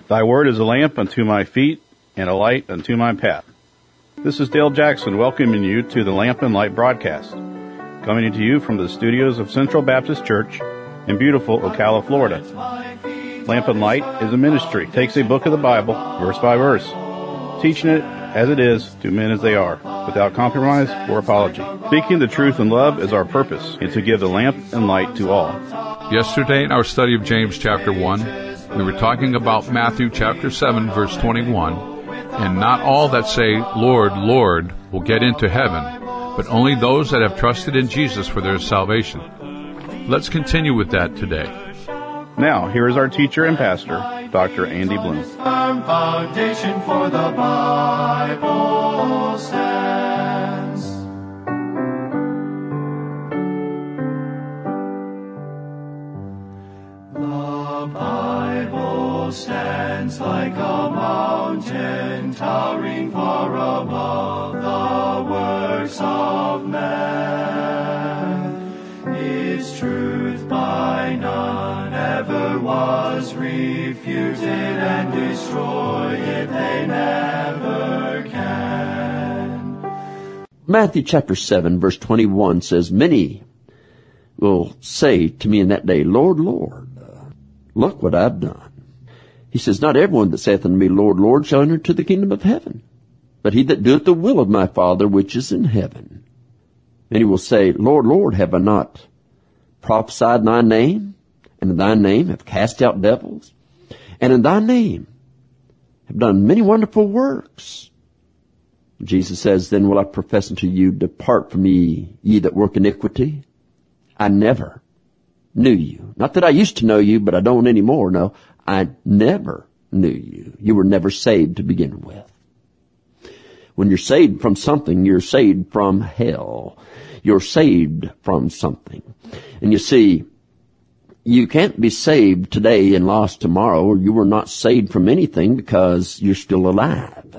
Thy word is a lamp unto my feet and a light unto my path. This is Dale Jackson welcoming you to the Lamp and Light broadcast, coming to you from the studios of Central Baptist Church in beautiful Ocala, Florida. Lamp and Light is a ministry, takes a book of the Bible, verse by verse, teaching it as it is to men as they are, without compromise or apology. Speaking the truth in love is our purpose, and to give the lamp and light to all. Yesterday in our study of James chapter 1, we were talking about Matthew chapter 7, verse 21, and not all that say, Lord, Lord, will get into heaven, but only those that have trusted in Jesus for their salvation. Let's continue with that today. Now, here is our teacher and pastor, Dr. Andy Bloom. Firm foundation for the Bible stands. The Bible stands like a mountain towering far above the works of man. Its truth by none ever was refuted, and destroy it they never can. Matthew chapter 7, verse 21 says, Many will say to me in that day, Lord, Lord, look what I've done. He says, Not everyone that saith unto me, Lord, Lord, shall enter into the kingdom of heaven, but he that doeth the will of my Father which is in heaven. And he will say, Lord, Lord, have I not prophesied in thy name, and in thy name have cast out devils, and in thy name have done many wonderful works? Jesus says, Then will I profess unto you, Depart from me, ye that work iniquity. I never knew you. Not that I used to know you, but I don't anymore. No, I never knew you. You were never saved to begin with. When you're saved from something, you're saved from hell. You're saved from something. And you see, you can't be saved today and lost tomorrow, or you were not saved from anything because you're still alive.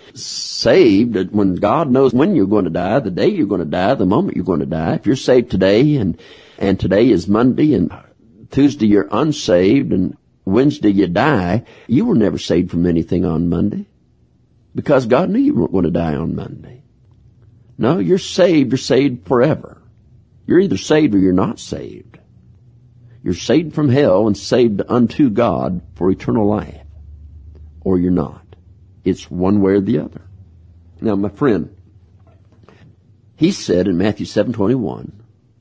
Saved, when God knows when you're going to die, the day you're going to die, the moment you're going to die. If you're saved today and today is Monday and Tuesday you're unsaved and Wednesday you die, you were never saved from anything on Monday because God knew you weren't going to die on Monday. No, you're saved forever. You're either saved or you're not saved. You're saved from hell and saved unto God for eternal life, or you're not. It's one way or the other. Now, my friend, he said in Matthew 7:21,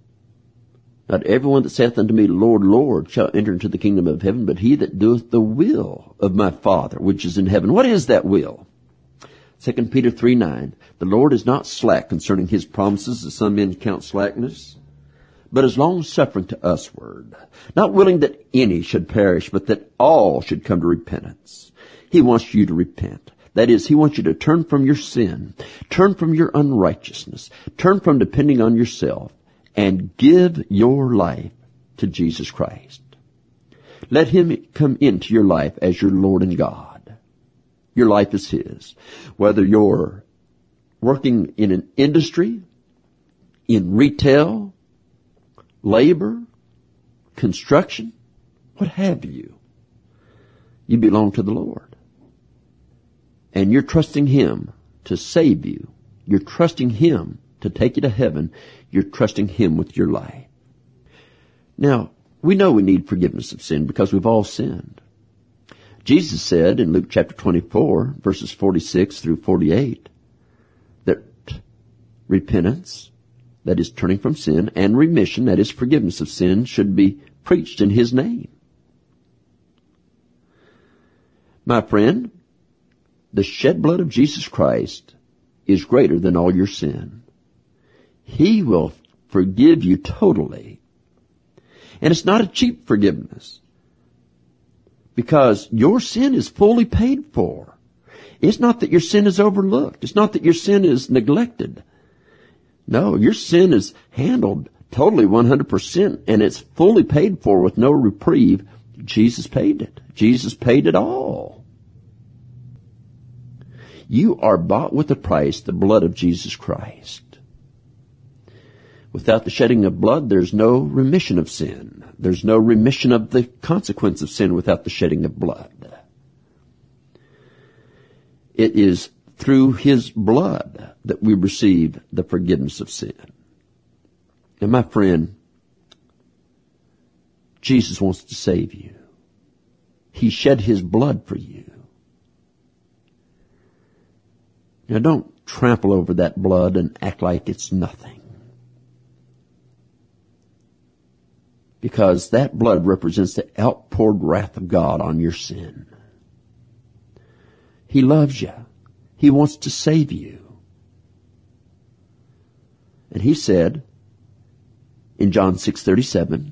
Not everyone that saith unto me, Lord, Lord, shall enter into the kingdom of heaven, but he that doeth the will of my Father which is in heaven. What is that will? 2 Peter 3:9, The Lord is not slack concerning his promises, as some men count slackness, but is long-suffering to usward, not willing that any should perish, but that all should come to repentance. He wants you to repent. That is, he wants you to turn from your sin, turn from your unrighteousness, turn from depending on yourself, and give your life to Jesus Christ. Let him come into your life as your Lord and God. Your life is his. Whether you're working in an industry, in retail, labor, construction, what have you, you belong to the Lord. And you're trusting him to save you. You're trusting him to take you to heaven. You're trusting him with your life. Now, we know we need forgiveness of sin because we've all sinned. Jesus said in Luke chapter 24, verses 46 through 48, that repentance, that is turning from sin, and remission, that is forgiveness of sin, should be preached in his name. My friend, the shed blood of Jesus Christ is greater than all your sin. He will forgive you totally. And it's not a cheap forgiveness, because your sin is fully paid for. It's not that your sin is overlooked. It's not that your sin is neglected. No, your sin is handled totally 100%, and it's fully paid for with no reprieve. Jesus paid it. Jesus paid it all. You are bought with a price, the blood of Jesus Christ. Without the shedding of blood, there's no remission of sin. There's no remission of the consequence of sin without the shedding of blood. It is through His blood that we receive the forgiveness of sin. And my friend, Jesus wants to save you. He shed His blood for you. Now don't trample over that blood and act like it's nothing. Because that blood represents the outpoured wrath of God on your sin. He loves you. He wants to save you. And He said in John 6:37,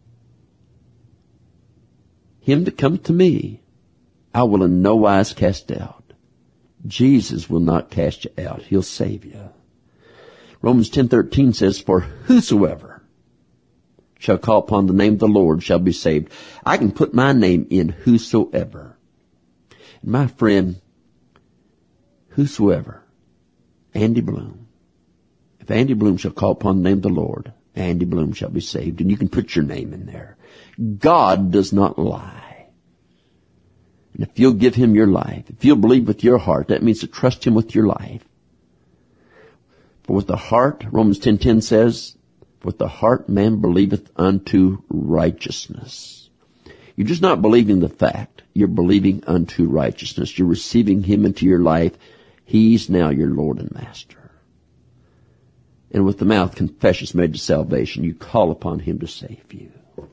Him that cometh to me, I will in no wise cast out. Jesus will not cast you out. He'll save you. Romans 10:13 says, For whosoever shall call upon the name of the Lord shall be saved. I can put my name in whosoever. And my friend, whosoever, Andy Bloom. If Andy Bloom shall call upon the name of the Lord, Andy Bloom shall be saved. And you can put your name in there. God does not lie. And if you'll give Him your life, if you'll believe with your heart, that means to trust Him with your life. For with the heart, Romans 10:10 says, with the heart man believeth unto righteousness. You're just not believing the fact. You're believing unto righteousness. You're receiving Him into your life. He's now your Lord and Master. And with the mouth confession is made to salvation. You call upon Him to save you.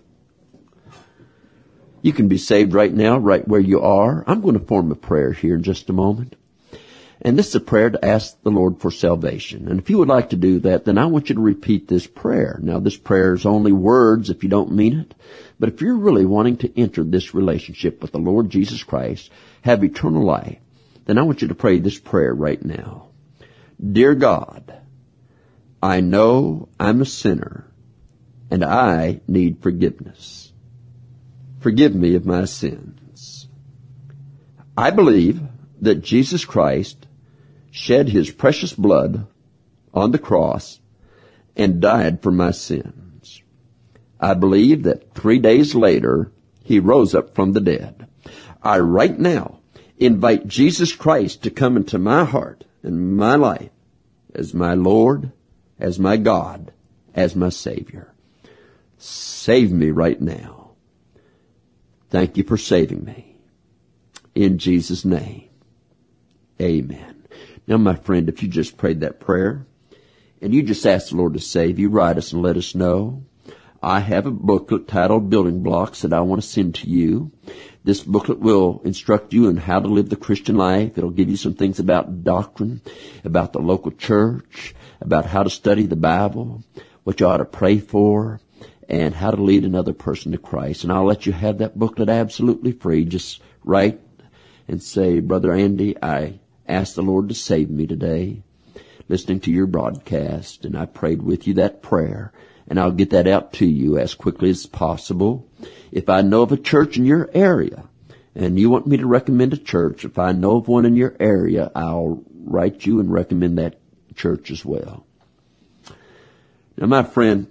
You can be saved right now, right where you are. I'm going to form a prayer here in just a moment. And this is a prayer to ask the Lord for salvation. And if you would like to do that, then I want you to repeat this prayer. Now, this prayer is only words if you don't mean it. But if you're really wanting to enter this relationship with the Lord Jesus Christ, have eternal life, then I want you to pray this prayer right now. Dear God, I know I'm a sinner and I need forgiveness. Forgive me of my sins. I believe that Jesus Christ shed His precious blood on the cross and died for my sins. I believe that 3 days later He rose up from the dead. I right now invite Jesus Christ to come into my heart and my life as my Lord, as my God, as my Savior. Save me right now. Thank you for saving me. In Jesus' name, amen. Now, my friend, if you just prayed that prayer and you just asked the Lord to save you, write us and let us know. I have a booklet titled Building Blocks that I want to send to you. This booklet will instruct you on how to live the Christian life. It'll give you some things about doctrine, about the local church, about how to study the Bible, what you ought to pray for, and how to lead another person to Christ. And I'll let you have that booklet absolutely free. Just write and say, Brother Andy, I asked the Lord to save me today, listening to your broadcast, and I prayed with you that prayer. And I'll get that out to you as quickly as possible. If I know of a church in your area, and you want me to recommend a church, if I know of one in your area, I'll write you and recommend that church as well. Now, my friend,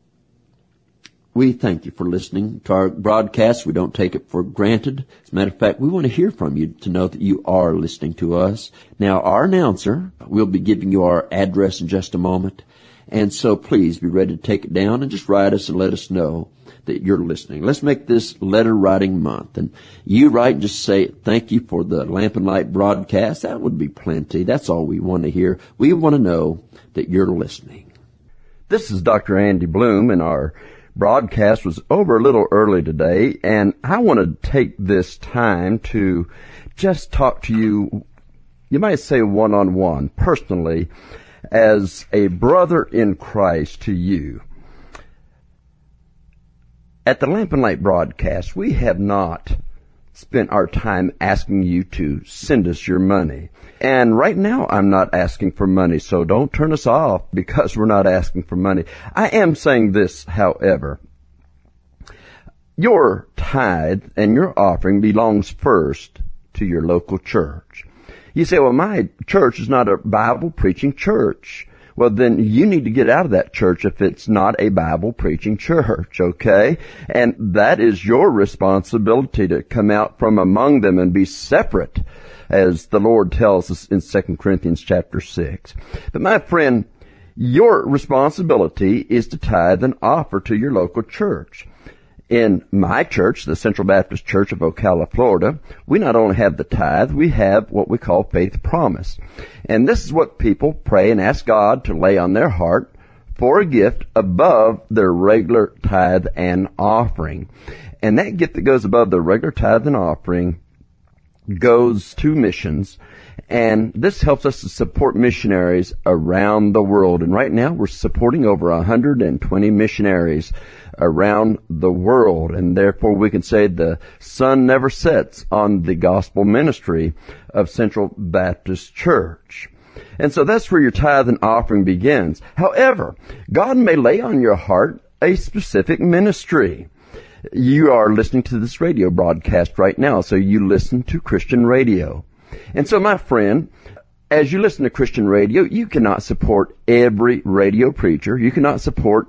we thank you for listening to our broadcast. We don't take it for granted. As a matter of fact, we want to hear from you to know that you are listening to us. Now, our announcer will be giving you our address in just a moment. And so please be ready to take it down and just write us and let us know that you're listening. Let's make this letter writing month. And you write and just say, thank you for the Lamp and Light broadcast. That would be plenty. That's all we want to hear. We want to know that you're listening. This is Dr. Andy Bloom, and our broadcast was over a little early today. And I want to take this time to just talk to you, you might say one-on-one, personally, as a brother in Christ to you. At the Lamp and Light broadcast, we have not spent our time asking you to send us your money. And right now, I'm not asking for money, so don't turn us off because we're not asking for money. I am saying this, however. Your tithe and your offering belongs first to your local church. You say, well, my church is not a Bible-preaching church. well, then you need to get out of that church if it's not a Bible-preaching church, okay? And that is your responsibility to come out from among them and be separate, as the Lord tells us in 2 Corinthians chapter 6. But my friend, your responsibility is to tithe and offer to your local church. In my church, the Central Baptist Church of Ocala, Florida, we not only have the tithe, we have what we call faith promise. And this is what people pray and ask God to lay on their heart for a gift above their regular tithe and offering. And that gift that goes above the regular tithe and offering goes to missions. And this helps us to support missionaries around the world. And right now we're supporting over 120 missionaries around the world. And therefore we can say the sun never sets on the gospel ministry of Central Baptist Church. And so that's where your tithe and offering begins. However, God may lay on your heart a specific ministry. You are listening to this radio broadcast right now, so you listen to Christian radio. And so, my friend, as you listen to Christian radio, you cannot support every radio preacher. You cannot support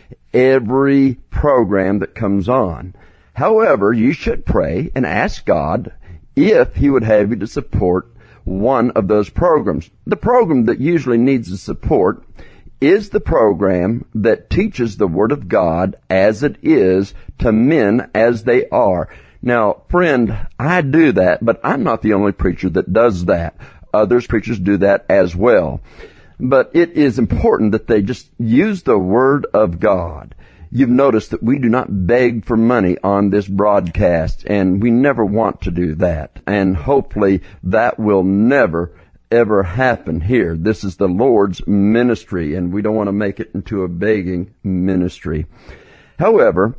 every program that comes on. However, you should pray and ask God if He would have you to support one of those programs. The program that usually needs the support is the program that teaches the Word of God as it is to men as they are. Now, friend, I do that, but I'm not the only preacher that does that. Others preachers do that as well. But it is important that they just use the Word of God. You've noticed that we do not beg for money on this broadcast, and we never want to do that. And hopefully that will never ever happen here. This is the Lord's ministry, and we don't want to make it into a begging ministry. However,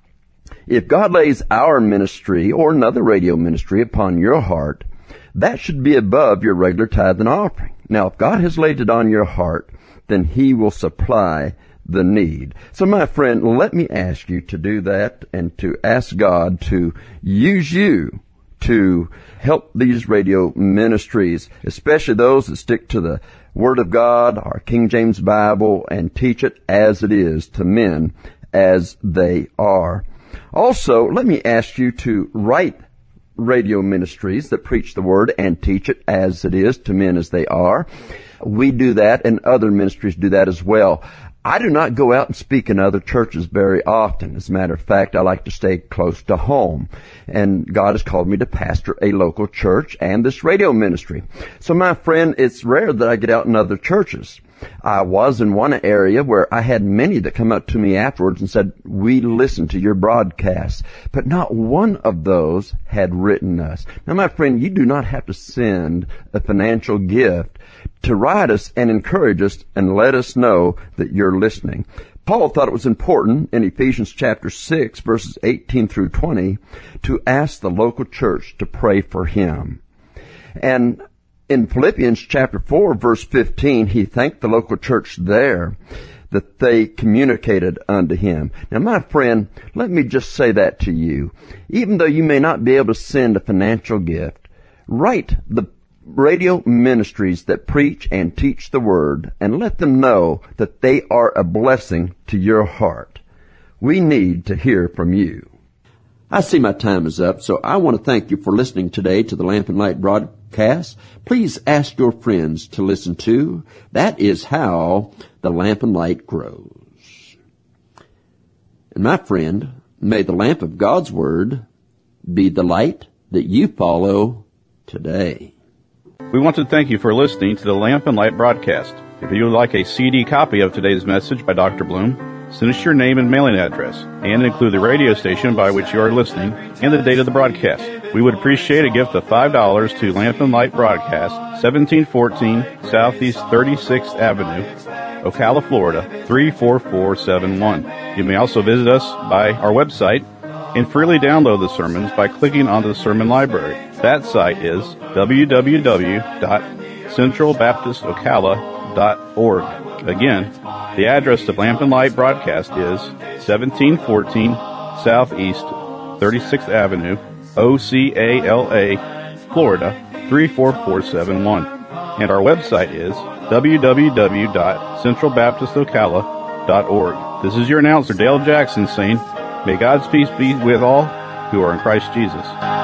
if God lays our ministry or another radio ministry upon your heart, that should be above your regular tithe and offering. Now, if God has laid it on your heart, then He will supply the need. So, my friend, let me ask you to do that and to ask God to use you to help these radio ministries, especially those that stick to the Word of God, our King James Bible, and teach it as it is to men as they are. Also, let me ask you to write radio ministries that preach the Word and teach it as it is to men as they are. We do that, and other ministries do that as well. I do not go out and speak in other churches very often. As a matter of fact, I like to stay close to home. And God has called me to pastor a local church and this radio ministry. So, my friend, it's rare that I get out in other churches. I was in one area where I had many that come up to me afterwards and said, we listened to your broadcast. But not one of those had written us. Now, my friend, you do not have to send a financial gift to write us and encourage us and let us know that you're listening. Paul thought it was important in Ephesians chapter 6, verses 18 through 20, to ask the local church to pray for him. And in Philippians chapter 4, verse 15, he thanked the local church there that they communicated unto him. Now, my friend, let me just say that to you. Even though you may not be able to send a financial gift, write the radio ministries that preach and teach the Word and let them know that they are a blessing to your heart. We need to hear from you. I see my time is up, so I want to thank you for listening today to the Lamp and Light broadcast. Please ask your friends to listen to. That is how the Lamp and Light grows. And my friend, may the lamp of God's Word be the light that you follow today. We want to thank you for listening to the Lamp and Light broadcast. If you would like a CD copy of today's message by Dr. Bloom, send us your name and mailing address, and include the radio station by which you are listening and the date of the broadcast. We would appreciate a gift of $5 to Lamp and Light Broadcast, 1714 Southeast 36th Avenue, Ocala, Florida, 34471. You may also visit us by our website and freely download the sermons by clicking on the sermon library. That site is www.centralbaptistocala.org. Again, the address of Lamp and Light Broadcast is 1714 Southeast 36th Avenue, Ocala, Florida, 34471. And our website is www.centralbaptistocala.org. This is your announcer, Dale Jackson, saying, may God's peace be with all who are in Christ Jesus.